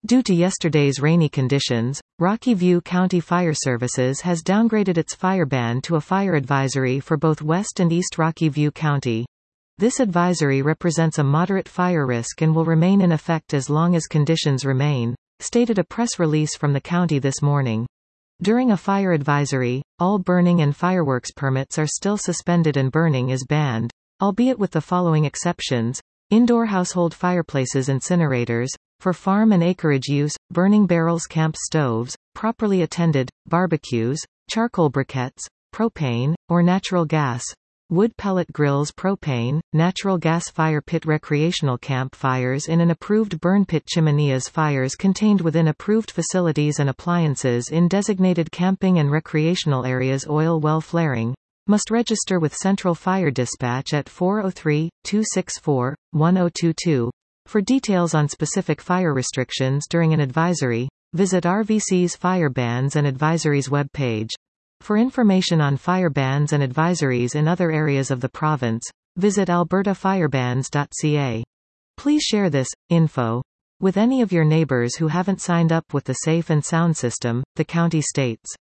Due to yesterday's rainy conditions, Rocky View County Fire Services has downgraded its fire ban to a fire advisory for both West and East Rocky View County. This advisory represents a moderate fire risk and will remain in effect as long as conditions remain, stated a press release from the county this morning. During a fire advisory, all burning and fireworks permits are still suspended and burning is banned, albeit with the following exceptions: indoor household fireplaces, incinerators, for farm and acreage use, burning barrels, camp stoves, properly attended, barbecues, charcoal briquettes, propane, or natural gas, wood pellet grills, propane, natural gas fire pit, recreational camp fires in an approved burn pit, chimeneas, fires contained within approved facilities and appliances in designated camping and recreational areas, oil well flaring, must register with Central Fire Dispatch at 403-264-1022. For details on specific fire restrictions during an advisory, visit RVC's Fire Bans and Advisories webpage. For information on fire bans and advisories in other areas of the province, visit albertafirebans.ca. Please share this info with any of your neighbors who haven't signed up with the Safe and Sound system, the county states.